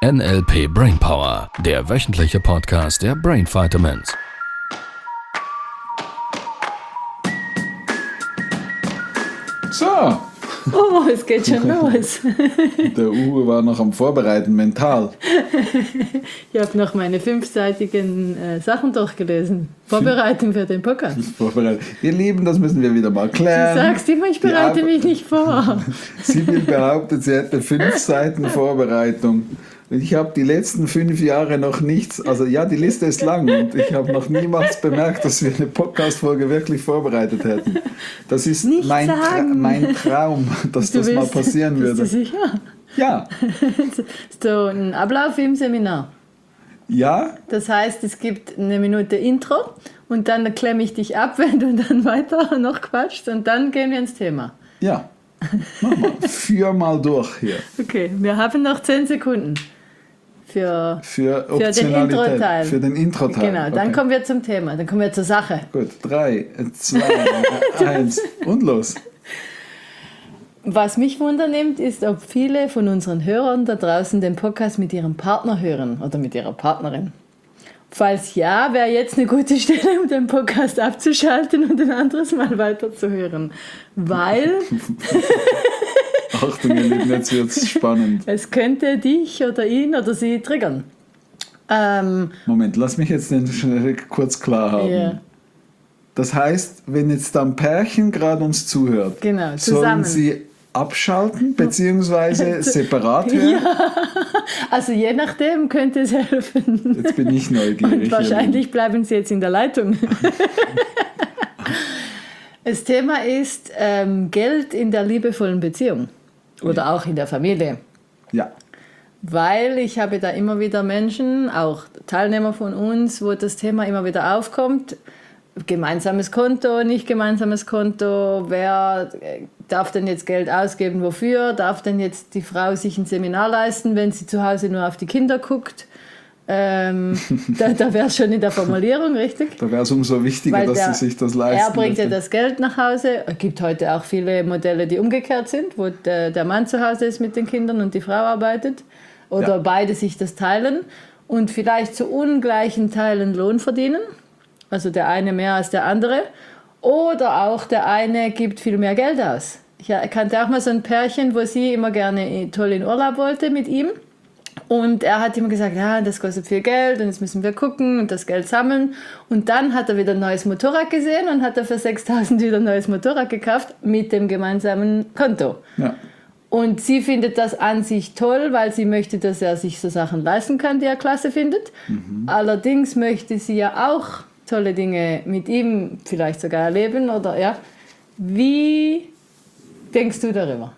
NLP Brainpower, der wöchentliche Podcast der Brain Vitamins. So. Oh, es geht schon los. Der Uwe war noch am Vorbereiten, mental. Ich habe noch meine 5-seitigen Sachen durchgelesen. Vorbereitung für den Podcast. Vorbereitet. Ihr Lieben, das müssen wir wieder mal klären. Du sagst immer, ich bereite mich nicht vor. Sibyl behauptet, sie hätte 5 Seiten Vorbereitung. Ich habe die letzten 5 Jahre noch nichts, also ja, die Liste ist lang und ich habe noch niemals bemerkt, dass wir eine Podcast-Folge wirklich vorbereitet hätten. Das ist mein Traum, dass das mal passieren würde. Bist du sicher? Ja. So ein Ablauf im Seminar. Ja. Das heißt, es gibt eine Minute Intro und dann klemme ich dich ab, wenn du dann weiter noch quatschst und dann gehen wir ins Thema. Ja. Mach mal. Führ mal durch hier. Okay, wir haben noch 10 Sekunden. Für den Intro-Teil. Für den Intro-Teil. Genau, dann kommen wir zum Thema, dann kommen wir zur Sache. Gut, 3, 2, 1 und los. Was mich wundernimmt, ist, ob viele von unseren Hörern da draußen den Podcast mit ihrem Partner hören oder mit ihrer Partnerin. Falls ja, wäre jetzt eine gute Stelle, um den Podcast abzuschalten und ein anderes Mal weiterzuhören. Weil... Achtung, ihr Lieben, jetzt wird es spannend. Es könnte dich oder ihn oder sie triggern. Moment, lass mich jetzt den schnell kurz klar haben. Yeah. Das heißt, wenn jetzt da ein Pärchen gerade uns zuhört, genau, sollen sie abschalten bzw. separat hören? Ja, also je nachdem könnte es helfen. Jetzt bin ich neugierig. Und wahrscheinlich bleiben sie jetzt in der Leitung. Das Thema ist Geld in der liebevollen Beziehung oder auch in der Familie. Ja. Weil ich habe da immer wieder Menschen, auch Teilnehmer von uns, wo das Thema immer wieder aufkommt. Gemeinsames Konto, nicht gemeinsames Konto, wer darf denn jetzt Geld ausgeben, wofür? Darf denn jetzt die Frau sich ein Seminar leisten, wenn sie zu Hause nur auf die Kinder guckt? Da wäre es schon in der Formulierung, richtig? Da wäre es umso wichtiger, dass sie sich das leisten. Er bringt ja das Geld nach Hause. Es gibt heute auch viele Modelle, die umgekehrt sind, wo der Mann zu Hause ist mit den Kindern und die Frau arbeitet. Oder beide sich das teilen und vielleicht zu ungleichen Teilen Lohn verdienen. Also der eine mehr als der andere. Oder auch der eine gibt viel mehr Geld aus. Ich kannte auch mal so ein Pärchen, wo sie immer gerne toll in Urlaub wollte mit ihm. Und er hat immer gesagt, ja, das kostet viel Geld und jetzt müssen wir gucken und das Geld sammeln. Und dann hat er wieder ein neues Motorrad gesehen und hat er für 6.000 wieder ein neues Motorrad gekauft mit dem gemeinsamen Konto. Ja. Und sie findet das an sich toll, weil sie möchte, dass er sich so Sachen leisten kann, die er klasse findet. Mhm. Allerdings möchte sie ja auch tolle Dinge mit ihm vielleicht sogar erleben. Oder, ja. Wie denkst du darüber?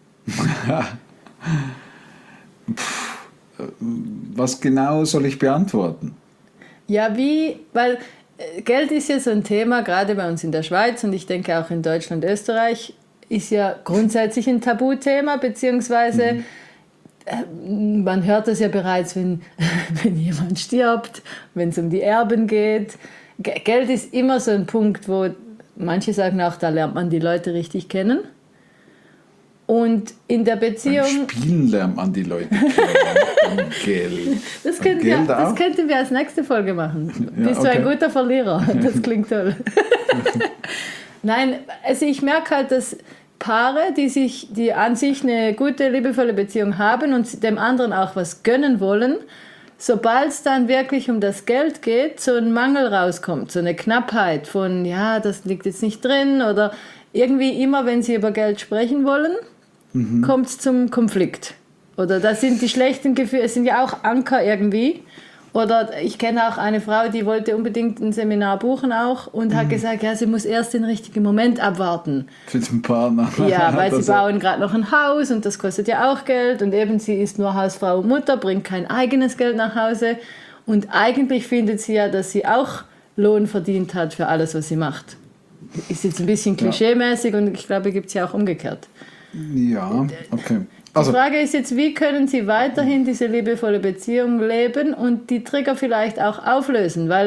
Was genau soll ich beantworten? Ja, weil Geld ist ja so ein Thema, gerade bei uns in der Schweiz und ich denke auch in Deutschland, Österreich, ist ja grundsätzlich ein Tabuthema, beziehungsweise man hört das ja bereits, wenn jemand stirbt, wenn es um die Erben geht. Geld ist immer so ein Punkt, wo manche sagen auch, da lernt man die Leute richtig kennen. Und in der Beziehung... Beim Spielen lernt man die Leute kennen. Geld. Das könnten wir als nächste Folge machen. Ja, bist du ein guter Verlierer? Das klingt toll. Nein, also ich merke halt, dass Paare, die an sich eine gute, liebevolle Beziehung haben und dem anderen auch was gönnen wollen, sobald es dann wirklich um das Geld geht, so ein Mangel rauskommt, so eine Knappheit von, ja, das liegt jetzt nicht drin oder irgendwie immer, wenn sie über Geld sprechen wollen, kommt es zum Konflikt. Oder das sind die schlechten Gefühle, es sind ja auch Anker irgendwie. Oder ich kenne auch eine Frau, die wollte unbedingt ein Seminar buchen auch und hat gesagt, ja, sie muss erst den richtigen Moment abwarten. Für den Partner. Ja, weil sie bauen gerade noch ein Haus und das kostet ja auch Geld und eben sie ist nur Hausfrau und Mutter, bringt kein eigenes Geld nach Hause und eigentlich findet sie ja, dass sie auch Lohn verdient hat für alles, was sie macht. Ist jetzt ein bisschen klischeemäßig und ich glaube, gibt es ja auch umgekehrt. Ja, okay. Die Frage ist jetzt, wie können Sie weiterhin diese liebevolle Beziehung leben und die Trigger vielleicht auch auflösen? Weil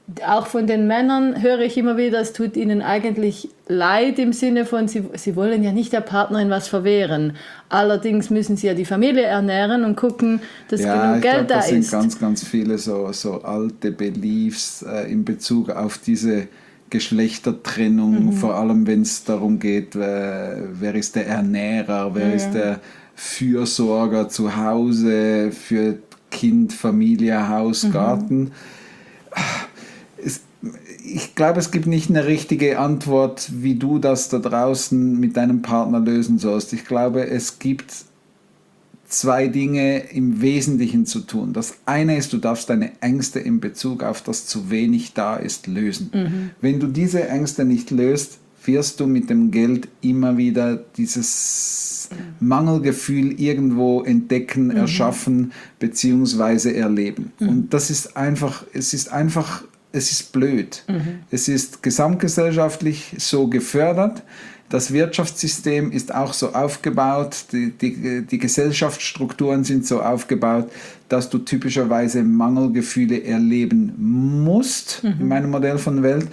auch von den Männern höre ich immer wieder, es tut ihnen eigentlich leid im Sinne von, sie wollen ja nicht der Partnerin was verwehren. Allerdings müssen sie ja die Familie ernähren und gucken, dass genug Geld da ist. Ja, ich glaube, das sind ganz, ganz viele so alte Beliefs in Bezug auf diese Geschlechtertrennung, vor allem wenn es darum geht, wer ist der Ernährer, wer ist der Fürsorger zu Hause für Kind, Familie, Haus, Garten. Ich glaube, es gibt nicht eine richtige Antwort, wie du das da draußen mit deinem Partner lösen sollst. Ich glaube, es gibt zwei Dinge im Wesentlichen zu tun. Das eine ist, du darfst deine Ängste in Bezug auf das zu wenig da ist lösen. Wenn du diese Ängste nicht löst, wirst du mit dem Geld immer wieder dieses Mangelgefühl irgendwo entdecken, erschaffen bzw. erleben. Und das ist einfach, es ist blöd. Es ist gesamtgesellschaftlich so gefördert. Das Wirtschaftssystem ist auch so aufgebaut, die Gesellschaftsstrukturen sind so aufgebaut, dass du typischerweise Mangelgefühle erleben musst, in meinem Modell von Welt.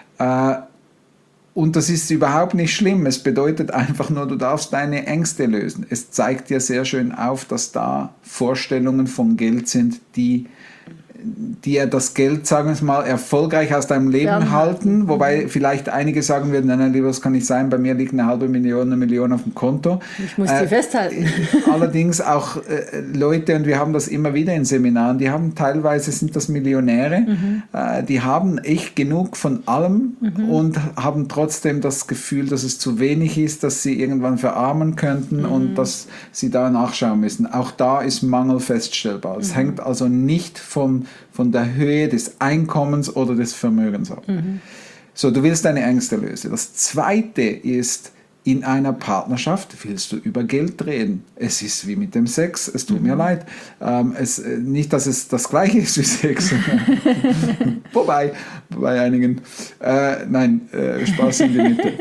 Und das ist überhaupt nicht schlimm. Es bedeutet einfach nur, du darfst deine Ängste lösen. Es zeigt dir sehr schön auf, dass da Vorstellungen von Geld sind, die ja das Geld, sagen wir mal, erfolgreich aus deinem Leben halten, wobei vielleicht einige sagen würden, nein, lieber, das kann nicht sein, bei mir liegt 500.000, 1 Million auf dem Konto. Ich muss die festhalten. Allerdings auch Leute, und wir haben das immer wieder in Seminaren, die haben teilweise, sind das Millionäre, die haben echt genug von allem und haben trotzdem das Gefühl, dass es zu wenig ist, dass sie irgendwann verarmen könnten und dass sie da nachschauen müssen. Auch da ist Mangel feststellbar. Es hängt also nicht von der Höhe des Einkommens oder des Vermögens ab. So, du willst deine Ängste lösen. Das Zweite ist, in einer Partnerschaft willst du über Geld reden. Es ist wie mit dem Sex, es tut mir leid. Nicht, dass es das Gleiche ist wie Sex. Wobei, bei einigen. Spaß in die Mitte.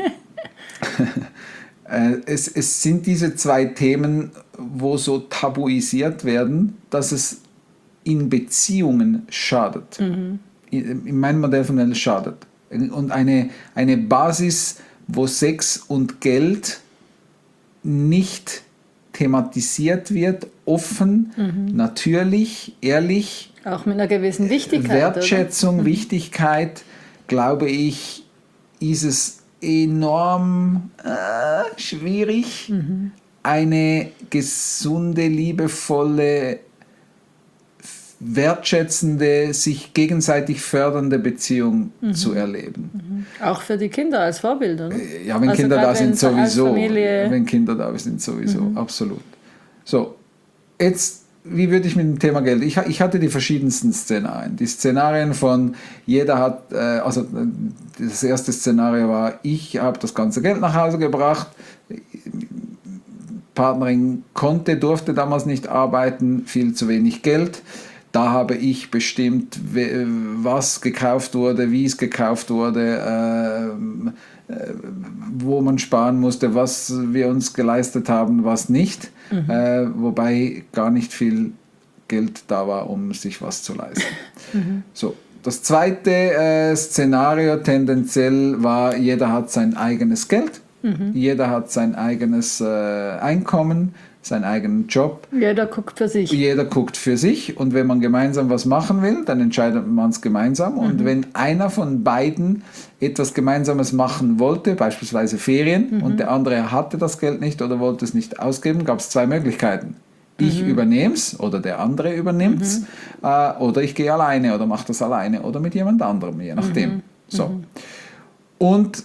Es sind diese zwei Themen, wo so tabuisiert werden, dass es in Beziehungen schadet. In meinem Modell von Welt schadet. Und eine Basis, wo Sex und Geld nicht thematisiert wird, offen, natürlich, ehrlich. Auch mit einer gewissen Wichtigkeit. Wertschätzung, Wichtigkeit, glaube ich, ist es enorm schwierig, eine gesunde, liebevolle, wertschätzende, sich gegenseitig fördernde Beziehung zu erleben. Auch für die Kinder als Vorbild, oder? Ja, wenn also Kinder da sind, sowieso. Mhm. Absolut. So, jetzt, wie würde ich mit dem Thema Geld? Ich hatte die verschiedensten Szenarien. Die Szenarien von, jeder hat, also das erste Szenario war, ich habe das ganze Geld nach Hause gebracht, Partnerin durfte damals nicht arbeiten, viel zu wenig Geld. Da habe ich bestimmt, was gekauft wurde, wie es gekauft wurde, wo man sparen musste, was wir uns geleistet haben, was nicht. Wobei gar nicht viel Geld da war, um sich was zu leisten. So, das zweite Szenario tendenziell war, jeder hat sein eigenes Geld, jeder hat sein eigenes Einkommen, seinen eigenen Job. Jeder guckt für sich. Jeder guckt für sich, und wenn man gemeinsam was machen will, dann entscheidet man es gemeinsam. Und wenn einer von beiden etwas Gemeinsames machen wollte, beispielsweise Ferien, und der andere hatte das Geld nicht oder wollte es nicht ausgeben, gab es zwei Möglichkeiten. Ich übernehme es oder der andere übernimmt es, oder ich gehe alleine oder mache das alleine oder mit jemand anderem, je nachdem. So. Und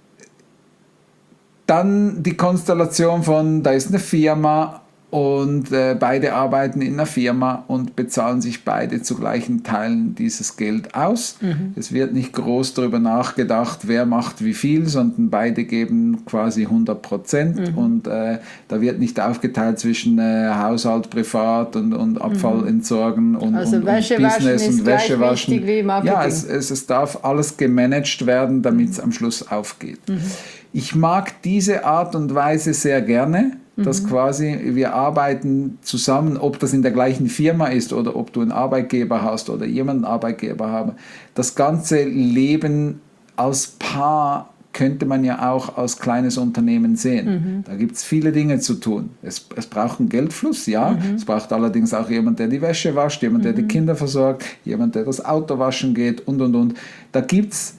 dann die Konstellation von, da ist eine Firma und beide arbeiten in einer Firma und bezahlen sich beide zu gleichen Teilen dieses Geld aus. Es wird nicht groß darüber nachgedacht, wer macht wie viel, sondern beide geben quasi 100%, und da wird nicht aufgeteilt zwischen Haushalt, Privat und Abfall entsorgen und, also und Wäsche Business waschen und Wäsche waschen. Wichtig wie Marketing. Ja, es darf alles gemanagt werden, damit es am Schluss aufgeht. Ich mag diese Art und Weise sehr gerne, dass quasi wir arbeiten zusammen, ob das in der gleichen Firma ist oder ob du einen Arbeitgeber hast oder jemanden Arbeitgeber haben. Das ganze Leben als Paar könnte man ja auch als kleines Unternehmen sehen. Da gibt es viele Dinge zu tun. Es braucht einen Geldfluss, ja. Es braucht allerdings auch jemand, der die Wäsche wascht, jemand, der die Kinder versorgt, jemand, der das Auto waschen geht und. Da gibt es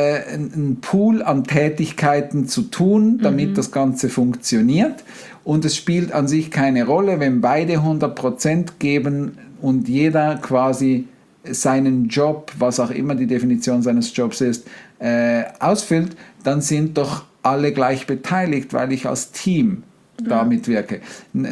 einen Pool an Tätigkeiten zu tun, damit das Ganze funktioniert. Und es spielt an sich keine Rolle, wenn beide 100% geben und jeder quasi seinen Job, was auch immer die Definition seines Jobs ist, ausfüllt, dann sind doch alle gleich beteiligt, weil ich als Team damit wirke.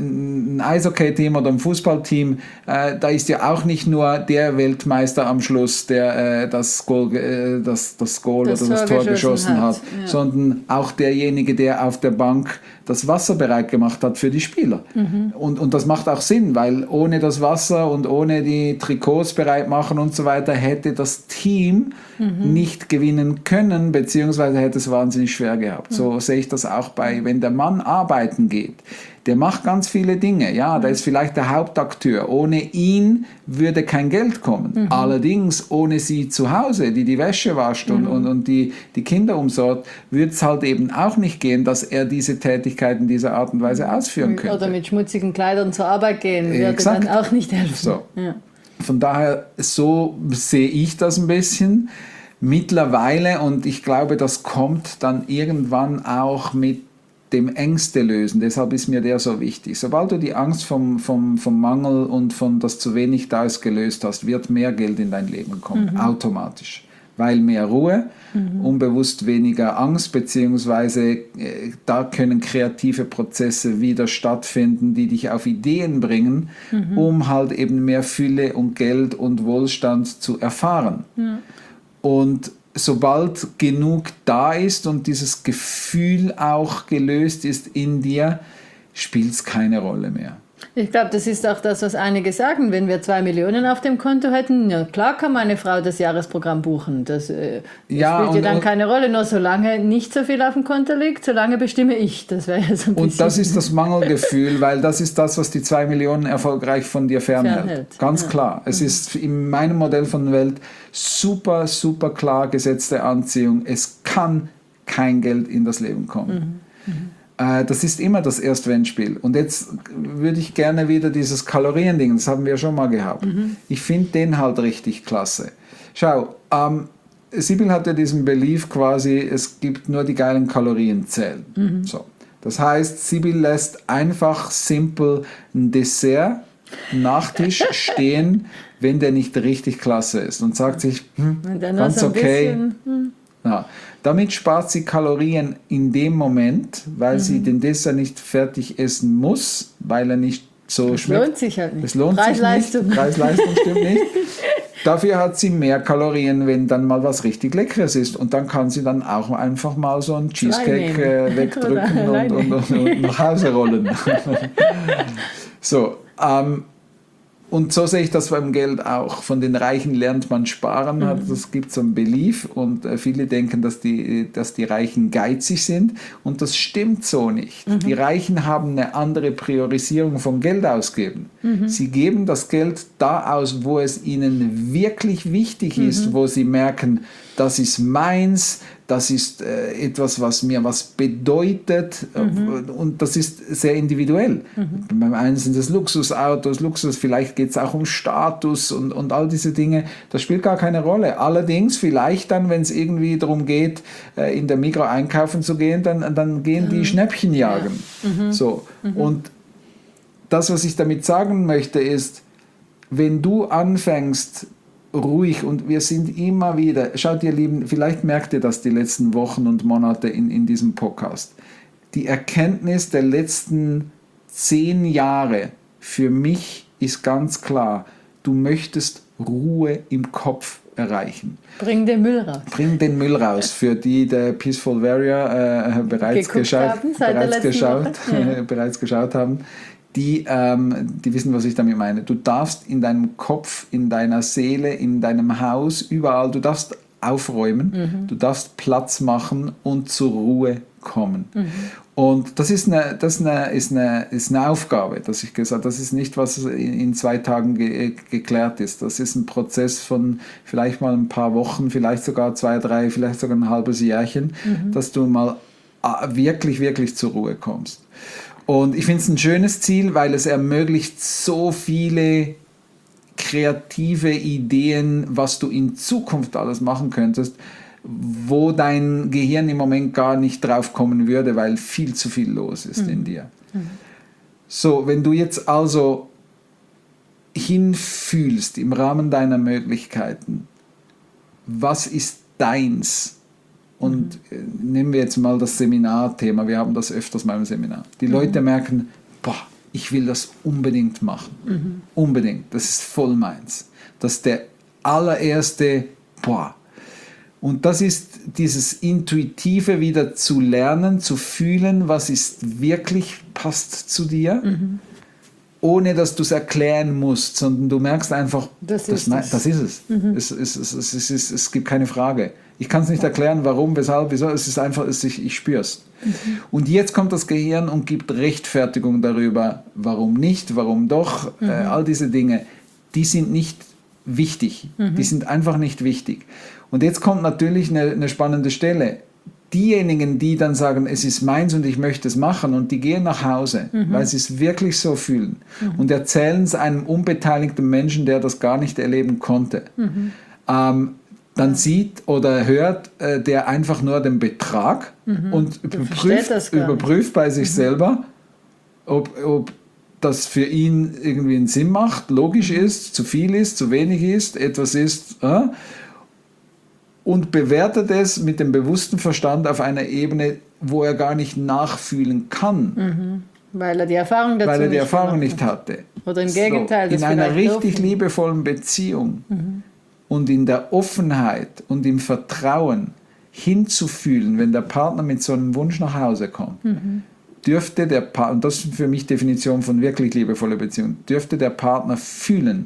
Ein Eishockey-Team oder ein Fußballteam, da ist ja auch nicht nur der Weltmeister am Schluss, der das Goal oder das Tor geschossen hat, sondern auch derjenige, der auf der Bank das Wasser bereit gemacht hat für die Spieler. Und das macht auch Sinn, weil ohne das Wasser und ohne die Trikots bereit machen und so weiter hätte das Team nicht gewinnen können, beziehungsweise hätte es wahnsinnig schwer gehabt. So sehe ich das auch wenn der Mann arbeiten geht. Der macht ganz viele Dinge, ja, der ist vielleicht der Hauptakteur. Ohne ihn würde kein Geld kommen. Allerdings ohne sie zu Hause, die Wäsche wascht und die Kinder umsorgt, würde es halt eben auch nicht gehen, dass er diese Tätigkeiten dieser Art und Weise ausführen könnte. Oder mit schmutzigen Kleidern zur Arbeit gehen, würde dann auch nicht helfen. So. Von daher, so sehe ich das ein bisschen. Mittlerweile, und ich glaube, das kommt dann irgendwann auch mit dem Ängste lösen. Deshalb ist mir der so wichtig. Sobald du die Angst vom Mangel und von das zu wenig da ist gelöst hast, wird mehr Geld in dein Leben kommen, automatisch. Weil mehr Ruhe, unbewusst weniger Angst, beziehungsweise da können kreative Prozesse wieder stattfinden, die dich auf Ideen bringen, um halt eben mehr Fülle und Geld und Wohlstand zu erfahren. Und sobald genug da ist und dieses Gefühl auch gelöst ist in dir, spielt es keine Rolle mehr. Ich glaube, das ist auch das, was einige sagen. Wenn wir 2 Millionen auf dem Konto hätten, ja klar kann meine Frau das Jahresprogramm buchen. Das spielt ja dann keine Rolle. Nur solange nicht so viel auf dem Konto liegt, solange bestimme ich. Das wäre ja so ein bisschen. Und das ist das Mangelgefühl, weil das ist das, was die 2 Millionen erfolgreich von dir fernhält. Ganz klar. Es ist in meinem Modell von Welt super, super klar gesetzte Anziehung. Es kann kein Geld in das Leben kommen. Das ist immer das Erst-Wenn-Spiel. Und jetzt würde ich gerne wieder dieses Kalorien-Ding, das haben wir schon mal gehabt. Ich finde den halt richtig klasse. Schau, Sibyl hat ja diesen Belief quasi, es gibt nur die geilen Kalorien zählen. So. Das heißt, Sibyl lässt einfach simpel ein Dessert, Nachtisch stehen, wenn der nicht richtig klasse ist und sagt sich, ganz okay. Ja, damit spart sie Kalorien in dem Moment, weil sie den Dessert nicht fertig essen muss, weil er nicht so schmeckt. Lohnt sich halt nicht. Es lohnt sich nicht. Preis-Leistung stimmt nicht. Dafür hat sie mehr Kalorien, wenn dann mal was richtig Leckeres ist. Und dann kann sie dann auch einfach mal so einen Cheesecake wegdrücken und nach Hause rollen. So, und so sehe ich das beim Geld auch. Von den Reichen lernt man sparen. Das gibt so ein Belief und viele denken, dass die Reichen geizig sind und das stimmt so nicht. Die Reichen haben eine andere Priorisierung von Geld ausgeben. Sie geben das Geld da aus, wo es ihnen wirklich wichtig ist, wo sie merken, das ist meins, das ist etwas, was mir was bedeutet und das ist sehr individuell. Beim einen sind es Luxusautos, vielleicht geht es auch um Status und all diese Dinge. Das spielt gar keine Rolle. Allerdings vielleicht dann, wenn es irgendwie darum geht, in der Migros einkaufen zu gehen, dann gehen die Schnäppchen jagen. So. Und das, was ich damit sagen möchte, ist, wenn du anfängst, ruhig, und wir sind immer wieder, schaut ihr Lieben, vielleicht merkt ihr das die letzten Wochen und Monate in diesem Podcast. Die Erkenntnis der letzten 10 Jahre für mich ist ganz klar, du möchtest Ruhe im Kopf erreichen. Bring den Müll raus. Bring den Müll raus. Für die der Peaceful Warrior bereits geschaut haben. Die wissen, was ich damit meine. Du darfst in deinem Kopf, in deiner Seele, in deinem Haus, überall, du darfst aufräumen, du darfst Platz machen und zur Ruhe kommen. Und das ist eine Aufgabe, dass ich gesagt habe, das ist nicht, was in 2 Tagen geklärt ist. Das ist ein Prozess von vielleicht mal ein paar Wochen, vielleicht sogar 2, 3, vielleicht sogar ein halbes Jährchen, dass du mal wirklich, wirklich zur Ruhe kommst. Und ich finde es ein schönes Ziel, weil es ermöglicht so viele kreative Ideen, was du in Zukunft alles machen könntest, wo dein Gehirn im Moment gar nicht drauf kommen würde, weil viel zu viel los ist in dir. So, wenn du jetzt also hinfühlst im Rahmen deiner Möglichkeiten, was ist deins? Und nehmen wir jetzt mal das Seminarthema, wir haben das öfters mal im Seminar. Die Leute merken, boah, ich will das unbedingt machen. Unbedingt, das ist voll meins. Das ist der allererste, boah. Und das ist dieses Intuitive wieder zu lernen, zu fühlen, was ist wirklich, passt zu dir, ohne dass du es erklären musst, sondern du merkst einfach, das ist es. Es gibt keine Frage. Ich kann es nicht erklären, warum, weshalb, wieso, es ist einfach, ich spüre es. Und jetzt kommt das Gehirn und gibt Rechtfertigung darüber, warum nicht, warum doch, all diese Dinge, die sind nicht wichtig, die sind einfach nicht wichtig. Und jetzt kommt natürlich eine spannende Stelle. Diejenigen, die dann sagen, es ist meins und ich möchte es machen und die gehen nach Hause, weil sie es wirklich so fühlen und erzählen es einem unbeteiligten Menschen, der das gar nicht erleben konnte, dann siet oder hört der einfach nur den Betrag und überprüft bei sich selber, ob das für ihn irgendwie einen Sinn macht, logisch ist, zu viel ist, zu wenig ist, etwas ist, und bewertet es mit dem bewussten Verstand auf einer Ebene, wo er gar nicht nachfühlen kann. Weil er die Erfahrung dazu nicht hatte. Oder im Gegenteil. So, in einer richtig liebevollen Beziehung und in der Offenheit und im Vertrauen hinzufühlen, wenn der Partner mit so einem Wunsch nach Hause kommt, dürfte der Partner, und das ist für mich Definition von wirklich liebevoller Beziehung, dürfte der Partner fühlen,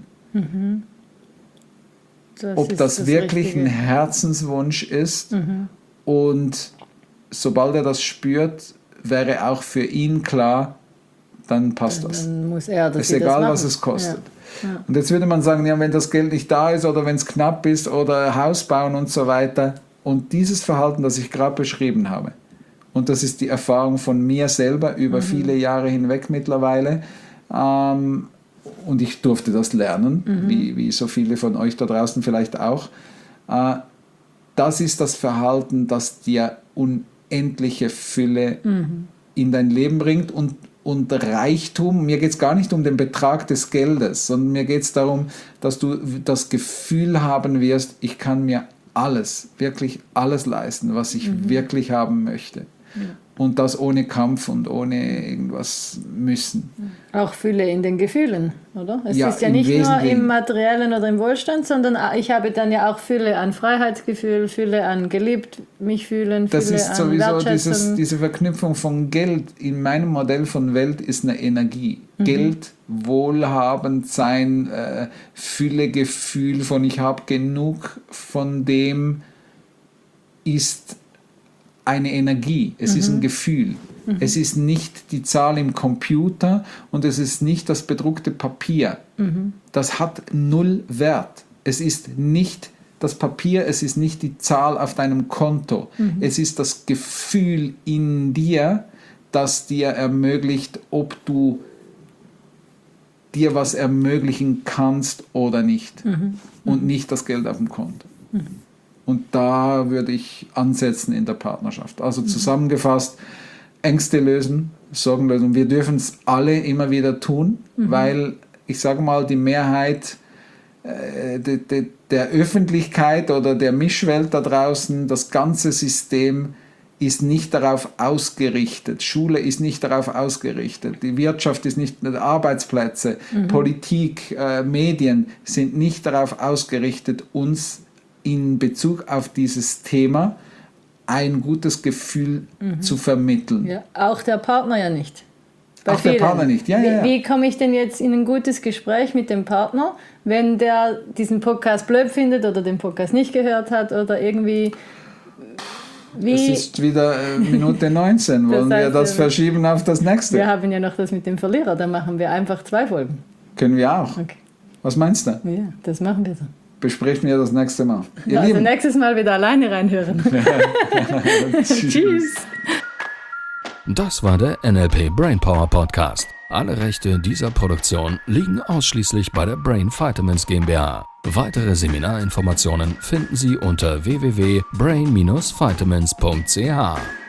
ob das wirklich Richtige. Ein Herzenswunsch ist und sobald er das spürt, wäre auch für ihn klar, dann passt das. Dann muss er das ist egal, was es kostet. Ja. Und jetzt würde man sagen, ja, wenn das Geld nicht da ist oder wenn es knapp ist oder Haus bauen und so weiter. Und dieses Verhalten, das ich gerade beschrieben habe, und das ist die Erfahrung von mir selber über viele Jahre hinweg mittlerweile, und ich durfte das lernen, wie so viele von euch da draußen vielleicht auch. Das ist das Verhalten, das dir unendliche Fülle in dein Leben bringt und Reichtum. Mir geht es gar nicht um den Betrag des Geldes, sondern mir geht es darum, dass du das Gefühl haben wirst, ich kann mir alles, wirklich alles leisten, was ich wirklich haben möchte. Ja. Und das ohne Kampf und ohne irgendwas müssen. Auch Fülle in den Gefühlen, oder? Es ist ja nicht nur im Materiellen oder im Wohlstand, sondern ich habe dann ja auch Fülle an Freiheitsgefühl, Fülle an geliebt mich fühlen, Fülle an Wertschätzung. Das ist sowieso diese Verknüpfung von Geld. In meinem Modell von Welt ist eine Energie. Geld, Wohlhabend sein, Füllegefühl von ich habe genug von dem ist eine Energie, es ist ein Gefühl. Es ist nicht die Zahl im Computer und es ist nicht das bedruckte Papier. Das hat null Wert. Es ist nicht das Papier, es ist nicht die Zahl auf deinem Konto. Es ist das Gefühl in dir, das dir ermöglicht, ob du dir was ermöglichen kannst oder nicht. Und nicht das Geld auf dem Konto. Und da würde ich ansetzen in der Partnerschaft. Also zusammengefasst, Ängste lösen, Sorgen lösen. Wir dürfen es alle immer wieder tun, weil ich sage mal, die Mehrheit der Öffentlichkeit oder der Mischwelt da draußen, das ganze System ist nicht darauf ausgerichtet. Schule ist nicht darauf ausgerichtet. Die Wirtschaft ist nicht, Arbeitsplätze, Politik, Medien sind nicht darauf ausgerichtet, uns in Bezug auf dieses Thema ein gutes Gefühl zu vermitteln. Ja, auch der Partner ja nicht. Auch der Partner nicht, ja. Wie komme ich denn jetzt in ein gutes Gespräch mit dem Partner, wenn der diesen Podcast blöd findet oder den Podcast nicht gehört hat oder irgendwie Es ist wieder Minute 19. Wollen wir das verschieben auf das nächste? Wir haben ja noch das mit dem Verlierer, dann machen wir einfach 2 Folgen. Können wir auch. Okay. Was meinst du? Ja, das machen wir so. Besprechen wir das nächste Mal. Ihr Also Lieben. nächstes Mal wieder alleine reinhören. Tschüss. Das war der NLP Brainpower Podcast. Alle Rechte dieser Produktion liegen ausschließlich bei der Brain Vitamins GmbH. Weitere Seminarinformationen finden Sie unter www.brain-vitamins.ch.